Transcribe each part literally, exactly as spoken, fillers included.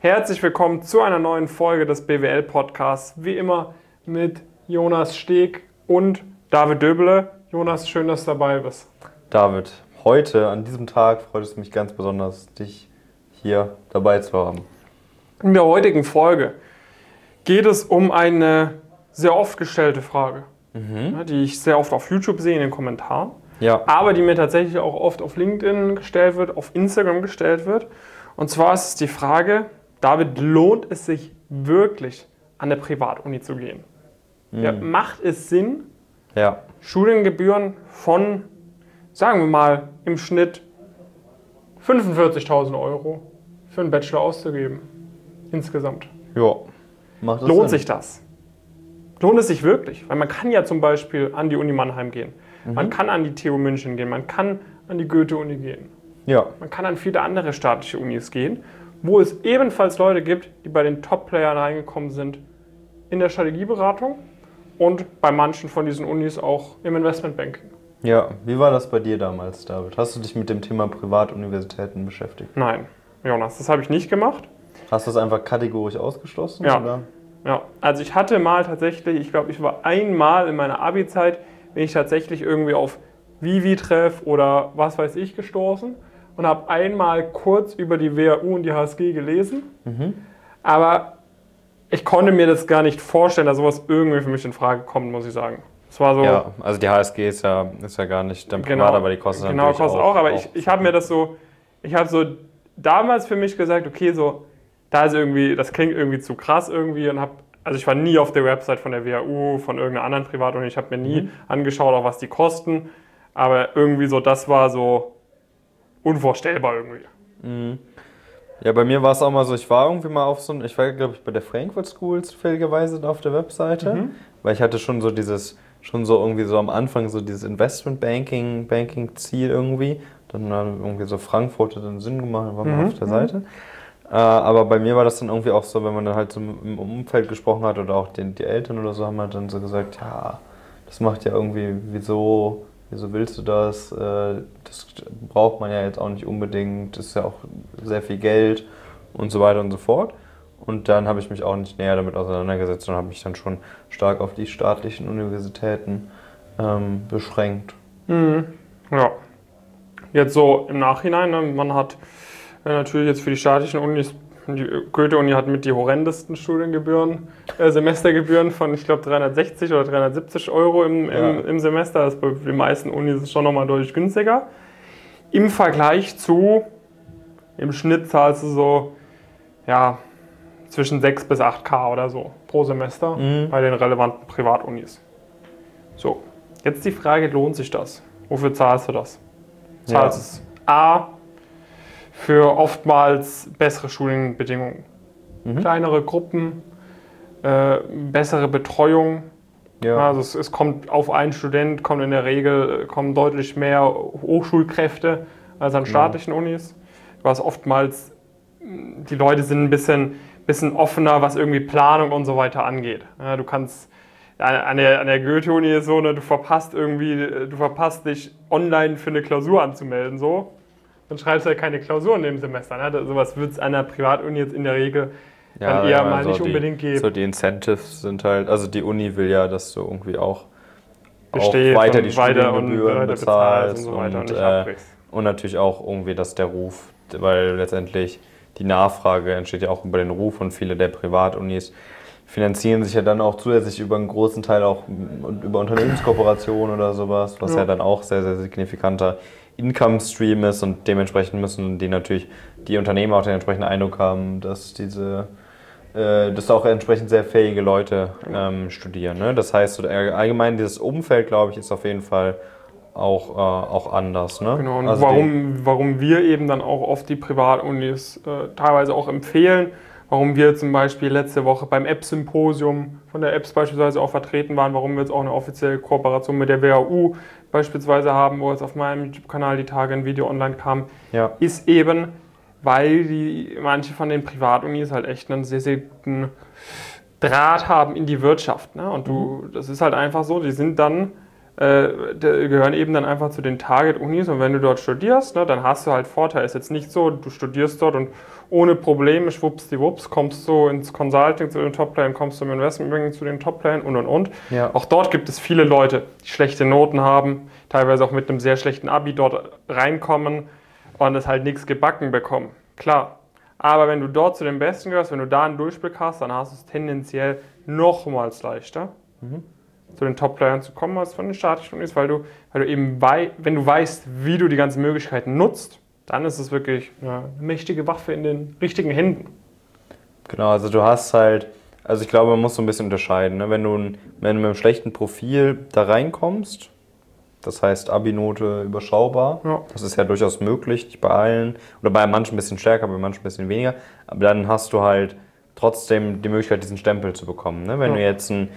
Herzlich willkommen zu einer neuen Folge des B W L-Podcasts. Wie immer mit Jonas Steg und David Döbele. Jonas, schön, dass du dabei bist. David, heute, an diesem Tag, freut es mich ganz besonders, dich hier dabei zu haben. In der heutigen Folge geht es um eine sehr oft gestellte Frage, Mhm. die ich sehr oft auf YouTube sehe in den Kommentaren, Ja. aber die mir tatsächlich auch oft auf LinkedIn gestellt wird, auf Instagram gestellt wird. Und zwar ist es die Frage, David, lohnt es sich wirklich, an eine Privatuni zu gehen? Mhm. Ja, macht es Sinn, Ja. Studiengebühren von, sagen wir mal, im Schnitt fünfundvierzigtausend Euro für einen Bachelor auszugeben? Insgesamt. Ja. Macht das Lohnt Sinn? sich das? Lohnt es sich wirklich? Weil man kann ja zum Beispiel an die Uni Mannheim gehen. Man kann an die T U München gehen. Man kann an die Goethe-Uni gehen. Ja. Man kann an viele andere staatliche Unis gehen, wo es ebenfalls Leute gibt, die bei den Top-Playern reingekommen sind in der Strategieberatung und bei manchen von diesen Unis auch im Investmentbanking. Ja. Wie war das bei dir damals, David? Hast du dich mit dem Thema Privatuniversitäten beschäftigt? Nein, Jonas, das habe ich nicht gemacht. Hast du es einfach kategorisch ausgeschlossen? Ja. Oder? Ja, also ich hatte mal tatsächlich, ich glaube, ich war einmal in meiner Abi-Zeit, bin ich tatsächlich irgendwie auf Vivi-Treff oder was weiß ich gestoßen und habe einmal kurz über die W H U und die H S G gelesen. Mhm. Aber ich konnte mir das gar nicht vorstellen, dass sowas irgendwie für mich in Frage kommt, muss ich sagen. Es war so, Ja, also die H S G ist ja, ist ja gar nicht dann privat, genau, aber die kostet genau, natürlich kostet auch. auch, aber ich, ich habe mir das so, ich habe so damals für mich gesagt, okay, so, da ist irgendwie, das klingt irgendwie zu krass irgendwie und habe, also ich war nie auf der Website von der W H U, von irgendeiner anderen Privatuni, ich habe mir nie Mhm. angeschaut, auch was die kosten, aber irgendwie so, das war so unvorstellbar irgendwie. Mhm. Ja, bei mir war es auch mal so, ich war irgendwie mal auf so ein, ich war glaube ich bei der Frankfurt School zufälligerweise da auf der Webseite, Mhm. weil ich hatte schon so dieses, schon so irgendwie so am Anfang so dieses Investment-Banking, Banking-Ziel irgendwie, dann haben irgendwie so Frankfurt hat dann Sinn gemacht, dann war man Mhm. auf der Seite. Äh, aber bei mir war das dann irgendwie auch so, wenn man dann halt so im Umfeld gesprochen hat oder auch den, die Eltern oder so haben halt dann so gesagt, ja, das macht ja irgendwie, wieso, wieso willst du das? Äh, das braucht man ja jetzt auch nicht unbedingt, das ist ja auch sehr viel Geld und so weiter und so fort. Und dann habe ich mich auch nicht näher damit auseinandergesetzt und habe mich dann schon stark auf die staatlichen Universitäten ähm, beschränkt. Mhm. Ja. Jetzt so im Nachhinein, ne, man hat äh, natürlich jetzt für die staatlichen Unis, die Goethe-Uni hat mit die horrendesten Studiengebühren, äh, Semestergebühren von, ich glaube, dreihundertsechzig oder dreihundertsiebzig Euro im, Ja. im, im Semester. Das ist bei den meisten Unis schon nochmal deutlich günstiger. Im Vergleich zu, im Schnitt zahlst du so, ja, zwischen sechs bis acht K oder so pro Semester Mhm. bei den relevanten Privatunis. So, jetzt die Frage, lohnt sich das? Wofür zahlst du das? Zahlst es A, für oftmals bessere Studienbedingungen, Mhm. kleinere Gruppen, äh, bessere Betreuung. Ja. Also es, es kommt auf einen Student, kommt in der Regel äh, kommen deutlich mehr Hochschulkräfte als an staatlichen Unis. Du hast oftmals, mh, die Leute sind ein bisschen, bisschen offener, was irgendwie Planung und so weiter angeht. Ja, du kannst an der, an der Goethe-Uni ist so, ne, du verpasst irgendwie, du verpasst dich online für eine Klausur anzumelden, so. Dann schreibst du ja keine Klausur in dem Semester. Ne? Das, sowas wird es an der Privatuni jetzt in der Regel dann eher mal so nicht die, unbedingt geben. So die Incentives sind halt, also die Uni will ja, dass du irgendwie auch, auch Bestehst weiter und die weiter und Studiengebühren weiter bezahlst und so weiter und und, nicht äh, abbrichst. und natürlich auch irgendwie, dass der Ruf, weil letztendlich die Nachfrage entsteht ja auch über den Ruf und viele der Privatunis finanzieren sich ja dann auch zusätzlich über einen großen Teil auch über Unternehmenskooperationen oder sowas, was ja. Ja. dann auch sehr, sehr signifikanter Income-Stream ist und dementsprechend müssen die natürlich, die Unternehmen auch den entsprechenden Eindruck haben, dass diese, äh, dass auch entsprechend sehr fähige Leute ähm, studieren. Ne? Das heißt, so allgemein dieses Umfeld, glaube ich, ist auf jeden Fall auch, äh, auch anders. Ne? Genau, und also warum, warum wir eben dann auch oft die Privatunis äh, teilweise auch empfehlen, warum wir zum Beispiel letzte Woche beim App-Symposium von der Apps beispielsweise auch vertreten waren, warum wir jetzt auch eine offizielle Kooperation mit der W H U beispielsweise haben, wo jetzt auf meinem YouTube-Kanal die Tage ein Video online kam, ja. ist eben, weil die, manche von den Privatunis halt echt einen sehr, sehr guten Draht haben in die Wirtschaft. Ne? Und du, das ist halt einfach so, die sind dann äh, die gehören eben dann einfach zu den Target-Unis und wenn du dort studierst, ne, dann hast du halt Vorteile. Ist jetzt nicht so, du studierst dort und ohne Probleme, schwuppsdiwupps, kommst du ins Consulting zu den Top-Playern, kommst du im Investmentbanking zu den Top-Playern und und und. Ja. Auch dort gibt es viele Leute, die schlechte Noten haben, teilweise auch mit einem sehr schlechten Abi dort reinkommen und es halt nichts gebacken bekommen. Klar. Aber wenn du dort zu den Besten gehörst, wenn du da einen Durchblick hast, dann hast du es tendenziell nochmals leichter, mhm. zu den Top-Playern zu kommen, als von den staatlichen Unis, weil du, weil du eben, wei- wenn du weißt, wie du die ganzen Möglichkeiten nutzt, dann ist es wirklich ja, eine mächtige Waffe in den richtigen Händen. Genau, also du hast halt, also ich glaube, man muss so ein bisschen unterscheiden. Ne? Wenn du, wenn du mit einem schlechten Profil da reinkommst, das heißt Abi-Note überschaubar, ja. Das ist ja durchaus möglich, nicht bei allen, oder bei manchen ein bisschen stärker, bei manchen ein bisschen weniger, aber dann hast du halt trotzdem die Möglichkeit, diesen Stempel zu bekommen. Ne? Wenn ja. du jetzt ein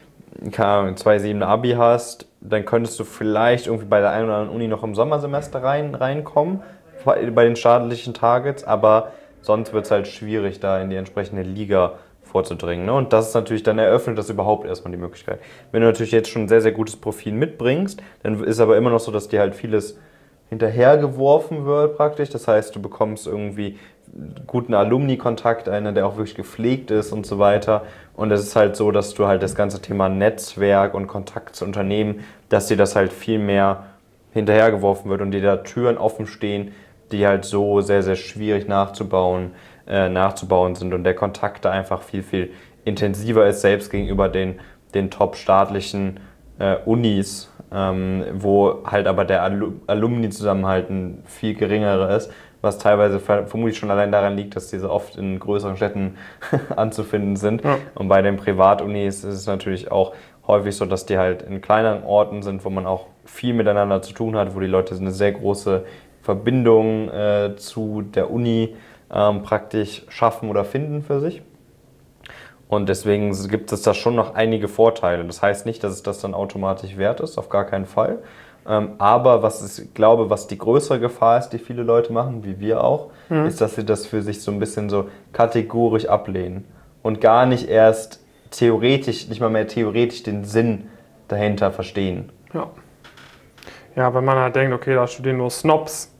zwei Komma sieben Abi hast, dann könntest du vielleicht irgendwie bei der einen oder anderen Uni noch im Sommersemester rein, reinkommen, bei den staatlichen Targets, aber sonst wird es halt schwierig, da in die entsprechende Liga vorzudringen. Ne? Und das ist natürlich, dann eröffnet das überhaupt erstmal die Möglichkeit. Wenn du natürlich jetzt schon ein sehr, sehr gutes Profil mitbringst, dann ist aber immer noch so, dass dir halt vieles hinterhergeworfen wird praktisch. Das heißt, du bekommst irgendwie guten Alumni-Kontakt, einer, der auch wirklich gepflegt ist und so weiter. Und es ist halt so, dass du halt das ganze Thema Netzwerk und Kontakt zu Unternehmen, dass dir das halt viel mehr hinterhergeworfen wird und dir da Türen offen stehen, die halt so sehr, sehr schwierig nachzubauen, äh, nachzubauen sind und der Kontakt da einfach viel, viel intensiver ist, selbst gegenüber den, den top-staatlichen äh, Unis, ähm, wo halt aber der Alu- Alumni-Zusammenhalt ein viel geringerer ist, was teilweise vermutlich schon allein daran liegt, dass diese oft in größeren Städten anzufinden sind. Ja. Und bei den Privatunis ist es natürlich auch häufig so, dass die halt in kleineren Orten sind, wo man auch viel miteinander zu tun hat, wo die Leute eine sehr große Verbindung äh, zu der Uni ähm, praktisch schaffen oder finden für sich. Und deswegen gibt es da schon noch einige Vorteile. Das heißt nicht, dass es das dann automatisch wert ist, auf gar keinen Fall. Ähm, aber was ich glaube, was die größere Gefahr ist, die viele Leute machen, wie wir auch, mhm. ist, dass sie das für sich so ein bisschen so kategorisch ablehnen und gar nicht erst theoretisch, nicht mal mehr theoretisch den Sinn dahinter verstehen. Ja. Ja, wenn man halt denkt, okay, da studieren nur Snobs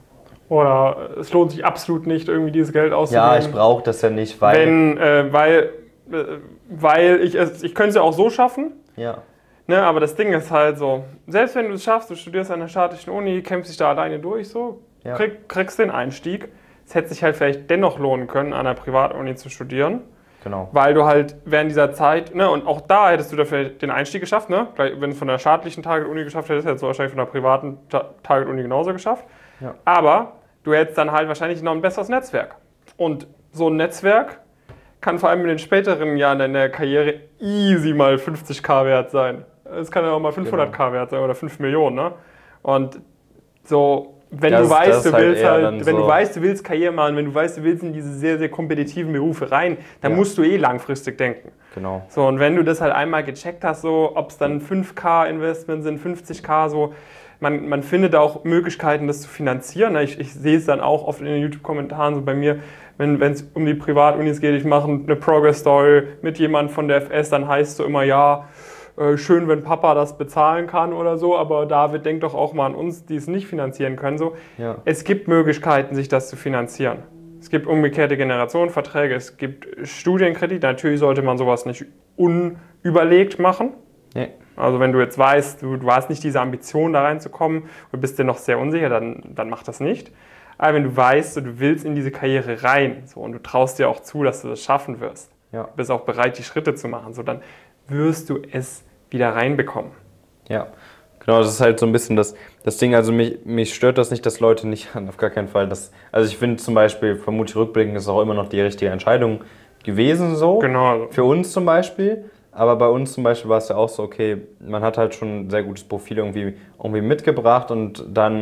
oder es lohnt sich absolut nicht, irgendwie dieses Geld auszugeben. Ja, ich brauche das ja nicht, weil... Wenn, äh, weil, äh, weil ich es, ich könnte es ja auch so schaffen. Ja. Ne, aber das Ding ist halt so, selbst wenn du es schaffst, du studierst an der staatlichen Uni, kämpfst dich da alleine durch, so, ja. krieg, kriegst den Einstieg. Es hätte sich halt vielleicht dennoch lohnen können, an einer Privatuni zu studieren. Genau. Weil du halt während dieser Zeit, ne, und auch da hättest du dafür den Einstieg geschafft, ne? Wenn du es von der staatlichen Target-Uni geschafft hättest, hättest du wahrscheinlich von der privaten Ta- Target-Uni genauso geschafft. Ja. Aber du hättest dann halt wahrscheinlich noch ein besseres Netzwerk. Und so ein Netzwerk kann vor allem in den späteren Jahren deiner Karriere easy mal fünfzigtausend wert sein. Es kann ja auch mal fünfhunderttausend wert sein oder fünf Millionen, ne? Und so... Wenn das, du weißt, du halt willst halt, wenn so du weißt, du willst Karriere machen, wenn du weißt, du willst in diese sehr, sehr kompetitiven Berufe rein, dann ja. musst du eh langfristig denken. Genau. So, und wenn du das halt einmal gecheckt hast, so, ob es dann fünf K Investment sind, fünfzigtausend, so, man, man findet auch Möglichkeiten, das zu finanzieren. Ich, ich sehe es dann auch oft in den YouTube-Kommentaren so bei mir, wenn es um die Privatunis geht, ich mache eine Progress-Story mit jemandem von der F S, dann heißt es so immer, ja, schön, wenn Papa das bezahlen kann oder so, aber David, denk doch auch mal an uns, die es nicht finanzieren können. So. Ja. Es gibt Möglichkeiten, sich das zu finanzieren. Es gibt umgekehrte Generationenverträge, es gibt Studienkredite. Natürlich sollte man sowas nicht unüberlegt machen. Ja. Also wenn du jetzt weißt, du, du hast nicht diese Ambition, da reinzukommen und bist dir noch sehr unsicher, dann, dann mach das nicht. Aber wenn du weißt, du willst in diese Karriere rein so, und du traust dir auch zu, dass du das schaffen wirst, ja. du bist auch bereit, die Schritte zu machen, so, dann wirst du es wieder reinbekommen. Ja, genau, das ist halt so ein bisschen das, das Ding, also mich, mich stört das nicht, dass Leute nicht, auf gar keinen Fall, das, also ich finde zum Beispiel, vermutlich rückblickend ist auch immer noch die richtige Entscheidung gewesen so, genau. Für uns zum Beispiel, aber bei uns zum Beispiel war es ja auch so, okay, man hat halt schon ein sehr gutes Profil irgendwie, irgendwie mitgebracht und dann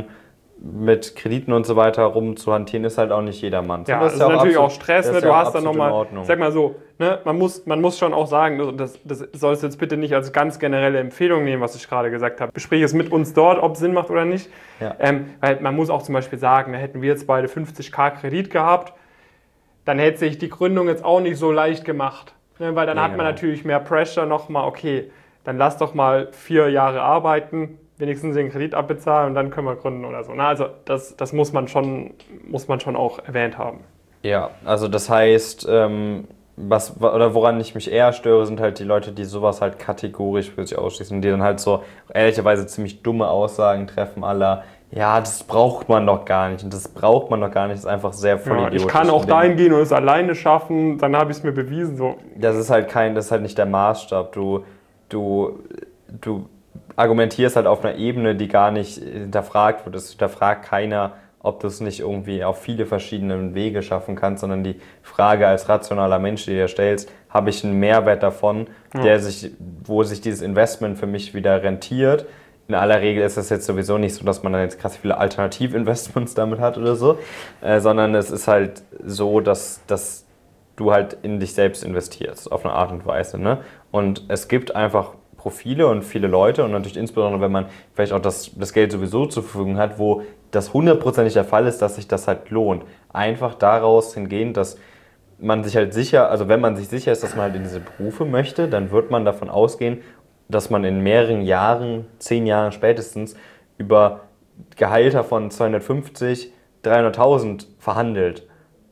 mit Krediten und so weiter rumzuhantieren, ist halt auch nicht jedermann. Ja, das ist ja natürlich absolut, auch Stress, ne? Du ja hast dann nochmal, sag mal so, ne? man, muss, man muss schon auch sagen, das, das sollst du jetzt bitte nicht als ganz generelle Empfehlung nehmen, was ich gerade gesagt habe. Besprich es mit uns dort, ob es Sinn macht oder nicht. Ja. Ähm, weil man muss auch zum Beispiel sagen, da hätten wir jetzt beide fünfzigtausend Kredit gehabt, dann hätte sich die Gründung jetzt auch nicht so leicht gemacht. Ne? Weil dann ja, hat man genau. natürlich mehr Pressure nochmal, okay, dann lass doch mal vier Jahre arbeiten, wenigstens den Kredit abbezahlen und dann können wir gründen oder so. Na, also das, das muss man schon, muss man schon auch erwähnt haben. Ja, also das heißt, ähm, was, oder woran ich mich eher störe, sind halt die Leute, die sowas halt kategorisch für sich ausschließen und die dann halt so ehrlicherweise ziemlich dumme Aussagen treffen, aller ja, das braucht man doch gar nicht und das braucht man doch gar nicht, das ist einfach sehr voll ja, idiotisch. Ich kann auch dahin gehen und es alleine schaffen, dann habe ich es mir bewiesen. So. Das ist halt kein, das ist halt nicht der Maßstab. Du, du, du argumentierst halt auf einer Ebene, die gar nicht hinterfragt wird. Es hinterfragt keiner, ob du es nicht irgendwie auf viele verschiedene Wege schaffen kannst, sondern die Frage als rationaler Mensch, die du dir stellst, habe ich einen Mehrwert davon, ja. der sich, wo sich dieses Investment für mich wieder rentiert. In aller Regel ist es jetzt sowieso nicht so, dass man dann jetzt krass viele Alternativinvestments damit hat oder so, äh, sondern es ist halt so, dass, dass du halt in dich selbst investierst, auf eine Art und Weise. Ne? Und es gibt einfach Profile und viele Leute und natürlich insbesondere, wenn man vielleicht auch das, das Geld sowieso zur Verfügung hat, wo das hundertprozentig der Fall ist, dass sich das halt lohnt. Einfach daraus hingehend, dass man sich halt sicher, also wenn man sich sicher ist, dass man halt in diese Berufe möchte, dann wird man davon ausgehen, dass man in mehreren Jahren, zehn Jahren spätestens, über Gehälter von zweihundertfünfzig, dreihunderttausend verhandelt.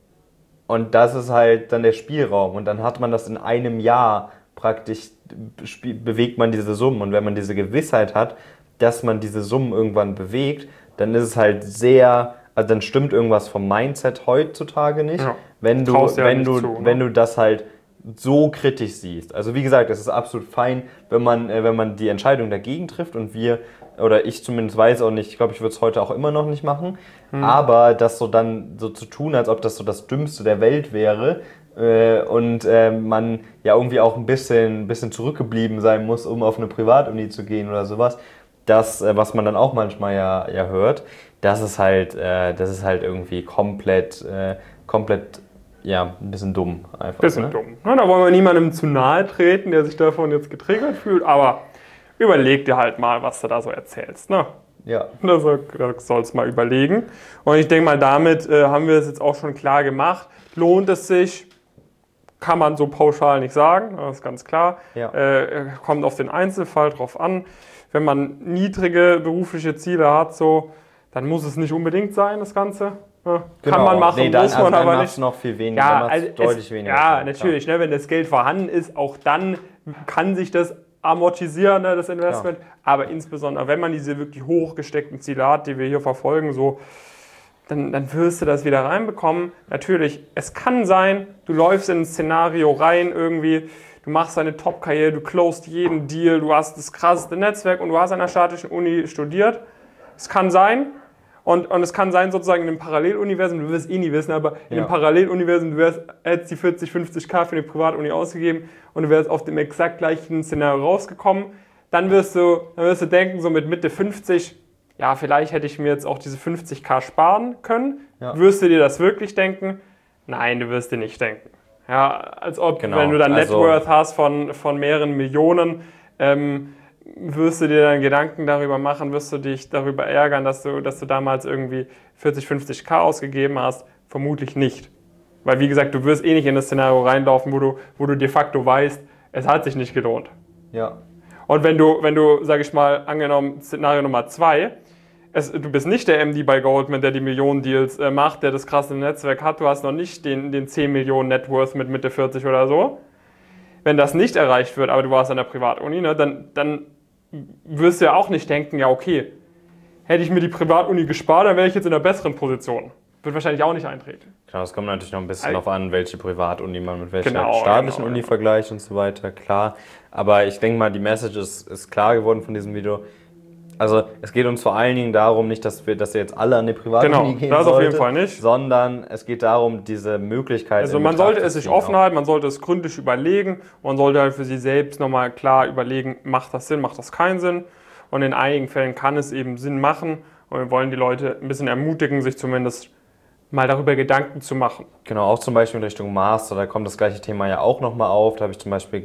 Und das ist halt dann der Spielraum. Und dann hat man das in einem Jahr praktisch, bewegt man diese Summen. Und wenn man diese Gewissheit hat, dass man diese Summen irgendwann bewegt, dann ist es halt sehr, also dann stimmt irgendwas vom Mindset heutzutage nicht. Ja, wenn du, wenn du, zu, wenn du das halt so kritisch siehst. Also wie gesagt, es ist absolut fein, wenn man, äh, wenn man die Entscheidung dagegen trifft und wir, oder ich zumindest weiß auch nicht, ich glaube, ich würde es heute auch immer noch nicht machen, hm. aber das so dann so zu tun, als ob das so das Dümmste der Welt wäre äh, und äh, man ja irgendwie auch ein bisschen, bisschen zurückgeblieben sein muss, um auf eine Privatuni zu gehen oder sowas, das, äh, was man dann auch manchmal ja, ja hört, das ist halt, äh, das ist halt irgendwie komplett, äh, komplett ja, ein bisschen dumm einfach. Bisschen ne? dumm. Na, da wollen wir niemandem zu nahe treten, der sich davon jetzt getriggert fühlt, aber überleg dir halt mal, was du da so erzählst. Ne? Ja. Da sollst du mal überlegen. Und ich denke mal, damit äh, haben wir es jetzt auch schon klar gemacht. Lohnt es sich? Kann man so pauschal nicht sagen, das ist ganz klar. Ja. Äh, kommt auf den Einzelfall drauf an. Wenn man niedrige berufliche Ziele hat, so, dann muss es nicht unbedingt sein, das Ganze. Ja, genau. Kann man machen, nee, dann, muss man also aber dann nicht. noch viel weniger, ja, dann also deutlich es, weniger. Ja, natürlich, ne, wenn das Geld vorhanden ist, auch dann kann sich das amortisieren, ne, das Investment. Klar. Aber insbesondere, wenn man diese wirklich hochgesteckten Ziele hat, die wir hier verfolgen, so, dann, dann wirst du das wieder reinbekommen. Natürlich, es kann sein, du läufst in ein Szenario rein irgendwie, du machst eine Top-Karriere, du closed jeden Deal, du hast das krasseste Netzwerk und du hast an einer staatlichen Uni studiert. Es kann sein. Und, und es kann sein, sozusagen in einem Paralleluniversum, du wirst eh nie wissen, aber in ja. einem Paralleluniversum, du wärst, hättest die vierzig, fünfzig K für eine Privatuni ausgegeben und du wärst auf dem exakt gleichen Szenario rausgekommen, dann wirst du, dann wirst du denken, so mit Mitte fünfzig, ja, vielleicht hätte ich mir jetzt auch diese fünfzig K sparen können. Ja. Wirst du dir das wirklich denken? Nein, du wirst dir nicht denken. Ja, als ob, genau. wenn du dann also, Net Worth hast von, von mehreren Millionen, ähm, wirst du dir dann Gedanken darüber machen, wirst du dich darüber ärgern, dass du, dass du damals irgendwie vierzig, fünfzig K ausgegeben hast? Vermutlich nicht. Weil wie gesagt, du wirst eh nicht in das Szenario reinlaufen, wo du, wo du de facto weißt, es hat sich nicht gelohnt. Ja. Und wenn du, wenn du, sag ich mal, angenommen, Szenario Nummer zwei, es, du bist nicht der M D bei Goldman, der die Millionen-Deals äh, macht, der das krasse Netzwerk hat, du hast noch nicht den, den zehn Millionen Net Worth mit Mitte vierzig oder so. Wenn das nicht erreicht wird, aber du warst an der Privatuni, ne, dann, dann wirst du ja auch nicht denken, ja okay, hätte ich mir die Privatuni gespart, dann wäre ich jetzt in einer besseren Position. Wird wahrscheinlich auch nicht eintreten. Genau, es kommt natürlich noch ein bisschen darauf an, welche Privatuni man mit welcher genau, staatlichen genau, Uni genau. vergleicht und so weiter, klar. Aber ich denke mal, die Message ist, ist klar geworden von diesem Video. Also es geht uns vor allen Dingen darum, nicht, dass wir, dass ihr jetzt alle an die Privatuni genau, gehen das sollte, auf jeden Fall nicht. sondern es geht darum, diese Möglichkeit Also man sollte es sich offen halten, man sollte es gründlich überlegen, man sollte halt für sich selbst nochmal klar überlegen, macht das Sinn, macht das keinen Sinn. Und in einigen Fällen kann es eben Sinn machen und wir wollen die Leute ein bisschen ermutigen, sich zumindest mal darüber Gedanken zu machen. Genau, auch zum Beispiel in Richtung Master, da kommt das gleiche Thema ja auch nochmal auf. Da habe ich zum Beispiel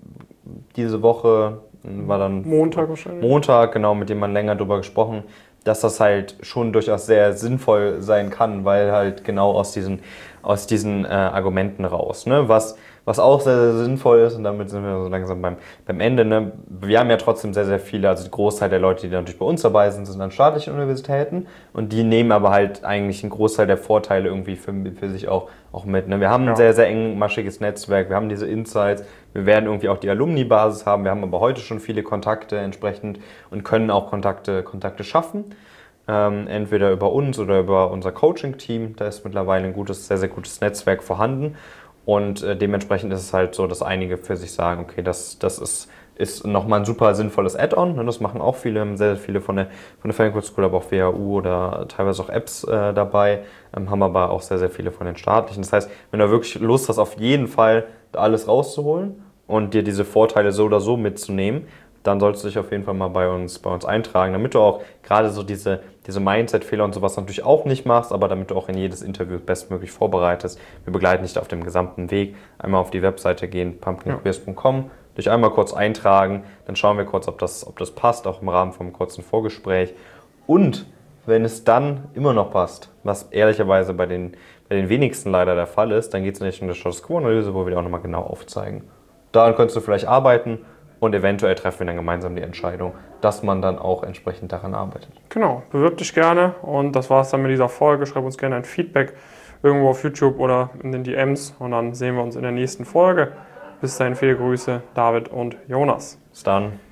diese Woche, war dann Montag wahrscheinlich. Montag, genau, mit dem man länger drüber gesprochen, dass das halt schon durchaus sehr sinnvoll sein kann, weil halt genau aus diesen, aus diesen äh, Argumenten raus. Ne? Was, was auch sehr, sehr sinnvoll ist, und damit sind wir so langsam beim, beim Ende. Ne? Wir haben ja trotzdem sehr, sehr viele, also die Großteil der Leute, die natürlich bei uns dabei sind, sind an staatlichen Universitäten und die nehmen aber halt eigentlich einen Großteil der Vorteile irgendwie für, für sich auch, auch mit. Ne? Wir haben ein ja. sehr, sehr engmaschiges Netzwerk, wir haben diese Insights, wir werden irgendwie auch die Alumni-Basis haben, wir haben aber heute schon viele Kontakte entsprechend und können auch Kontakte, Kontakte schaffen. Ähm, entweder über uns oder über unser Coaching-Team, da ist mittlerweile ein gutes, sehr, sehr gutes Netzwerk vorhanden. Und äh, dementsprechend ist es halt so, dass einige für sich sagen, okay, das, das ist, ist nochmal ein super sinnvolles Add-on. Ne? Das machen auch viele, sehr, sehr viele von der, von der Frankfurt School, aber auch W H U oder teilweise auch Apps äh, dabei, ähm, haben aber auch sehr, sehr viele von den staatlichen. Das heißt, wenn du wirklich Lust hast, auf jeden Fall da alles rauszuholen und dir diese Vorteile so oder so mitzunehmen, dann solltest du dich auf jeden Fall mal bei uns, bei uns eintragen, damit du auch gerade so diese, diese Mindset-Fehler und sowas natürlich auch nicht machst, aber damit du auch in jedes Interview bestmöglich vorbereitest. Wir begleiten dich auf dem gesamten Weg. Einmal auf die Webseite gehen, pumpkin queers punkt com, dich einmal kurz eintragen, dann schauen wir kurz, ob das, ob das passt, auch im Rahmen vom kurzen Vorgespräch. Und wenn es dann immer noch passt, was ehrlicherweise bei den, bei den wenigsten leider der Fall ist, dann geht es nicht um eine Status Quo-Analyse, wo wir dir auch nochmal genau aufzeigen. Daran könntest du vielleicht arbeiten. Und eventuell treffen wir dann gemeinsam die Entscheidung, dass man dann auch entsprechend daran arbeitet. Genau, bewirb dich gerne. Und das war es dann mit dieser Folge. Schreib uns gerne ein Feedback irgendwo auf YouTube oder in den D Ms. Und dann sehen wir uns in der nächsten Folge. Bis dahin viele Grüße, David und Jonas. Bis dann.